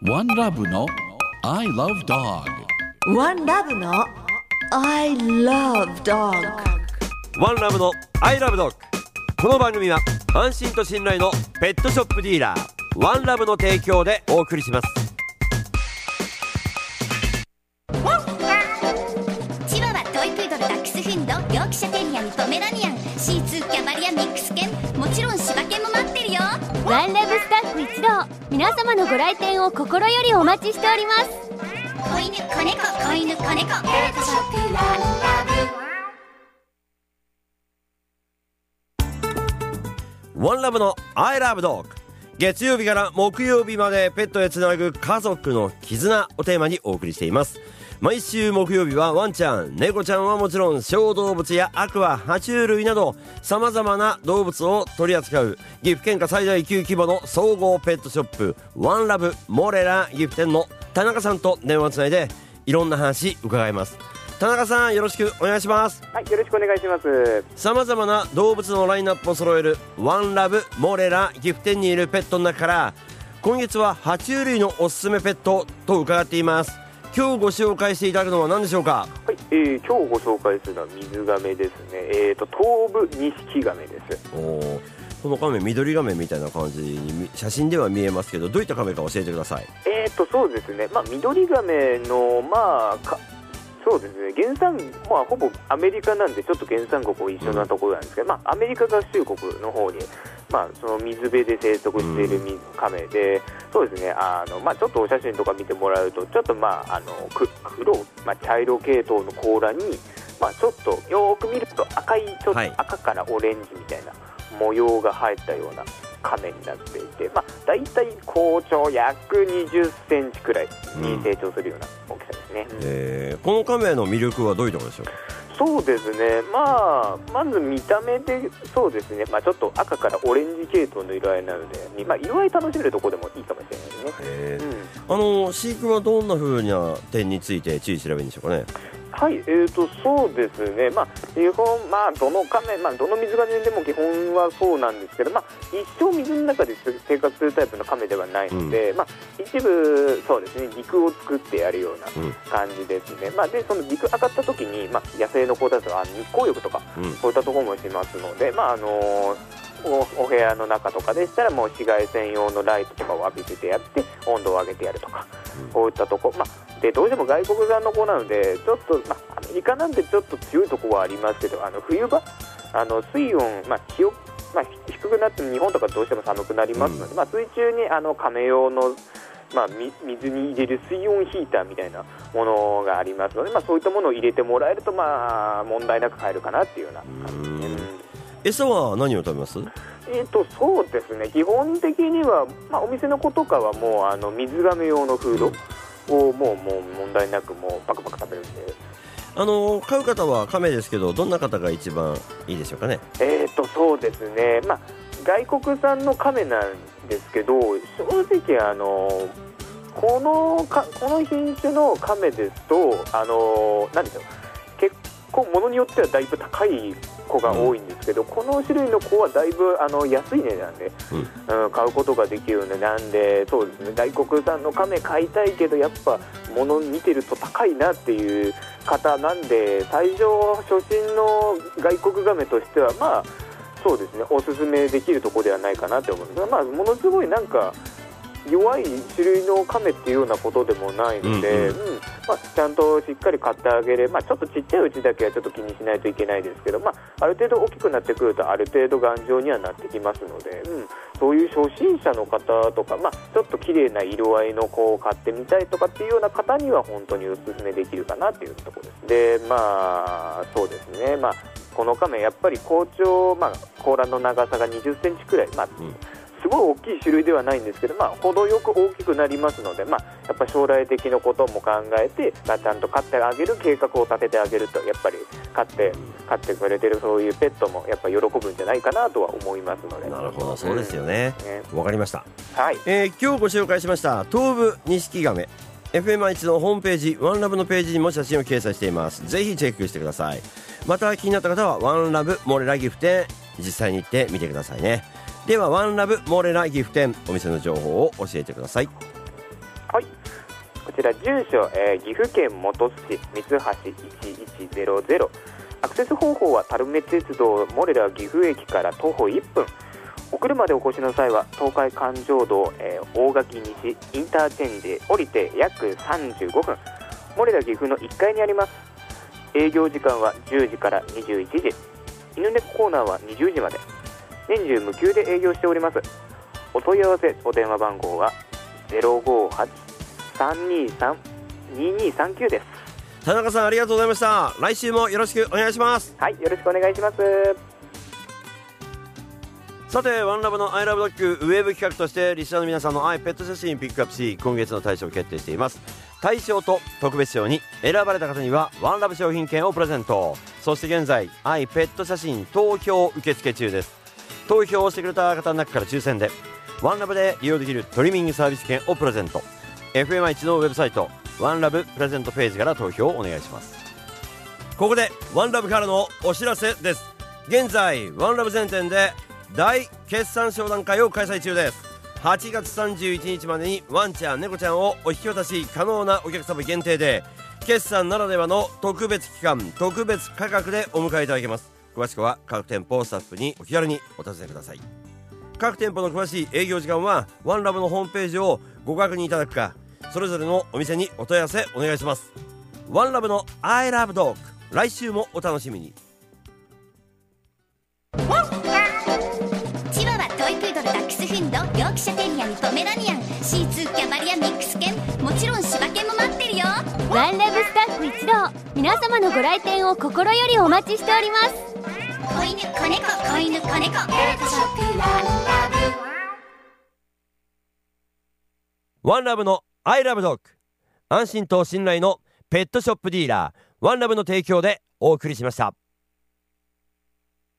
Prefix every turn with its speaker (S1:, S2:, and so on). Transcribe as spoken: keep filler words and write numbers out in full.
S1: ワンラブの I love dog。
S2: ワンラブの I love dog。
S3: ワンラブの I love dog。 この番組は安心と信頼のペットショップディーラーワンラブの提供でお送りします。
S4: チワワ、トイプードル、ダックスフンド、ヨークシャテリアン、ポメラニアン、シーツー、キャバリア、ミックス犬、もちろん柴犬も待ってるよ。
S5: ワンラブスタッフ一同、皆様のご来店を心よりお待ちしております。
S4: 子犬、子猫、子犬、子猫、ペットショップワンラブ。
S3: ワンラブの I love dog。 月曜日から木曜日までペットへつなぐ家族の絆をテーマにお送りしています。毎週木曜日はワンちゃん、猫ちゃんはもちろん小動物やアクア、爬虫類など様々な動物を取り扱う岐阜県下最大級規模の総合ペットショップワンラブモレラ岐阜店の田中さんと電話をつないでいろんな話伺います。田中さん、よろしくお願いします。
S6: はい、よろしくお願いします。
S3: 様々な動物のラインナップを揃えるワンラブモレラ岐阜店にいるペットの中から今月は爬虫類のおすすめペットと伺っています。今日ご紹介していただくのは何でしょうか？
S6: はい、えー、今日ご紹介するのは水亀ですね。えーと東武錦亀です。
S3: おー、この亀緑亀みたいな感じに写真では見えますけど、どういった亀か教えてください。
S6: えーとそうですね、まあ、緑亀のまあかそうですね、原産、まあ、ほぼアメリカなんでちょっと原産国一緒なところなんですけど、うん、まあ、アメリカ合衆国の方に、まあ、その水辺で生息している水亀で、うん、そうですね、あの、まあ、ちょっとお写真とか見てもらうとちょっと、まあ、あのく黒、まあ、茶色系統の甲羅に、まあ、ちょっとよーく見ると赤いちょっと赤からオレンジみたいな模様が入ったような亀になっていて、まあ、だいたい高長約にじゅっセンチくらいに成長するような大きさですね。うん、
S3: えー、この亀の魅力はどういうところでしょう？
S6: そうですね、まあ、まず見た目でそうですね、まあ、ちょっと赤からオレンジ系統の色合いなので、まあ、色合い楽しめるところでもいいかもしれないですね。
S3: えーうん、あの飼育はどんな風な点について注意すればいいんでしょうかね？
S6: はい、えーとそうですね、まあ、基本、まあ、どの亀、まあ、どの水亀でも基本はそうなんですけど、まあ、一生水の中で生活するタイプの亀ではないので、うん、まあ、一部そうですね、陸を作ってやるような感じですね。うん、まあ、でその陸上がった時に、まあ、野生の子だとあ日光浴とか、うん、そういったところもしますので、まああのーお, お部屋の中とかでしたらもう紫外線用のライトとかを浴びせてやって温度を上げてやるとか、うん、こういったとこ、まあ、でどうしても外国産の子なのでちょっと、まあ、アメリカなんでちょっと強いところはありますけど、あの冬場あの水温、まあ気温まあ、低くなっても日本とかどうしても寒くなりますので、うん、まあ、水中にあの亀用の、まあ、水に入れる水温ヒーターみたいなものがありますので、まあ、そういったものを入れてもらえると、まあ、問題なく飼えるかなっていうような感じですね。うん、
S3: 餌は何を食べます？
S6: えーとそうですね、基本的には、まあ、お店の子とかはもうあの水亀用のフードをもう、もう問題なくもうパクパク食べるんで、
S3: あの飼う方は亀ですけどどんな方が一番いいでしょうかね？
S6: えーとそうですね、まあ、外国産の亀なんですけど正直あのこのかこの品種の亀ですとあの何でしょう、結構物によってはだいぶ高い子が多いんですけど、うん、この種類の子はだいぶあの安い値段で、うんうん、買うことができるので、なんでそうですね、外国産の亀買いたいけどやっぱ物見てると高いなっていう方なんで、最初初心の外国亀としてはまあそうですね、おすすめできるところではないかなと思うんですが、まあ、ものすごいなんか弱い種類の亀っていうようなことでもないので、うんうんうん、まあ、ちゃんとしっかり買ってあげれば、まあ、ちょっとちっちゃいうちだけはちょっと気にしないといけないですけど、まあ、ある程度大きくなってくるとある程度頑丈にはなってきますので、うん、そういう初心者の方とか、まあ、ちょっと綺麗な色合いの子を買ってみたいとかっていうような方には本当にお勧めできるかなっていうところです。で、まあそうですね、まあ、この亀やっぱり甲長、まあ、甲羅の長さがにじゅっセンチくらい、まあ、うん、すごい大きい種類ではないんですけど、まあ、程よく大きくなりますので、まあ、やっぱ将来的なことも考えて、まあ、ちゃんと飼ってあげる計画を立ててあげるとやっぱり飼って飼ってくれてるそういうペットもやっぱ喜ぶんじゃないかなとは思いますので。
S3: なるほど、そうですよね。わ、うん、かりました。
S6: はい、
S3: えー、今日ご紹介しました東武錦亀 エフエムアイチ のホームページワンラブのページにも写真を掲載しています。ぜひチェックしてください。また気になった方はワンラブモレラ岐阜店実際に行ってみてくださいね。ではワンラブモレラ岐阜店お店の情報を教えてください。
S6: はい、こちら住所、えー、岐阜県本巣市三橋いちいちゼロゼロ、アクセス方法は垂水鉄道モレラ岐阜駅から徒歩いっぷん、お車でお越しの際は東海環状道、えー、大垣西インターチェンジ降りて約さんじゅうごふん、モレラ岐阜のいっかいにあります。営業時間はじゅうじからにじゅういちじ、犬猫コーナーはにじゅうじまで、年中無休で営業しております。お問い合わせお電話番号は ゼロごはち さんにさん ににさんきゅう です。
S3: 田中さんありがとうございました。来週もよろしくお願いします。
S6: はい、よろしくお願いします。
S3: さてワンラブのアイラブドッグウェブ企画としてリスナーの皆さんの愛ペット写真ピックアップし、今月の大賞を決定しています。大賞と特別賞に選ばれた方にはワンラブ商品券をプレゼント。そして現在愛ペット写真投票受付中です。投票をしてくれた方の中から抽選でワンラブで利用できるトリミングサービス券をプレゼント。 エフエムアイワン のウェブサイトワンラブプレゼントページから投票をお願いします。ここでワンラブからのお知らせです。現在ワンラブ全店で大決算商談会を開催中です。はちがつさんじゅういちにちまでにワンちゃん猫ちゃんをお引き渡し可能なお客様限定で決算ならではの特別期間特別価格でお迎えいただけます。詳しくは各店舗スタッフにお気軽にお尋ねください。各店舗の詳しい営業時間はワンラブのホームページをご確認いただくか、それぞれのお店にお問い合わせお願いします。ワンラブの I love dog、 来週もお楽しみに。
S4: チワワ、トイプードル、ダックスフンド、ヨークシャテリアにポメラニアン、シーツー、キャバリア、ミックス犬、もちろん柴犬も待ってるよ。
S5: ワンラブスタッフ一同、皆様のご来店を心よりお待ちしております。
S4: 子犬、子猫、子犬、子猫、ペットショップワンラブ。
S3: ワンラブの I love dog、 安心と信頼のペットショップディーラーワンラブの提供でお送りしました。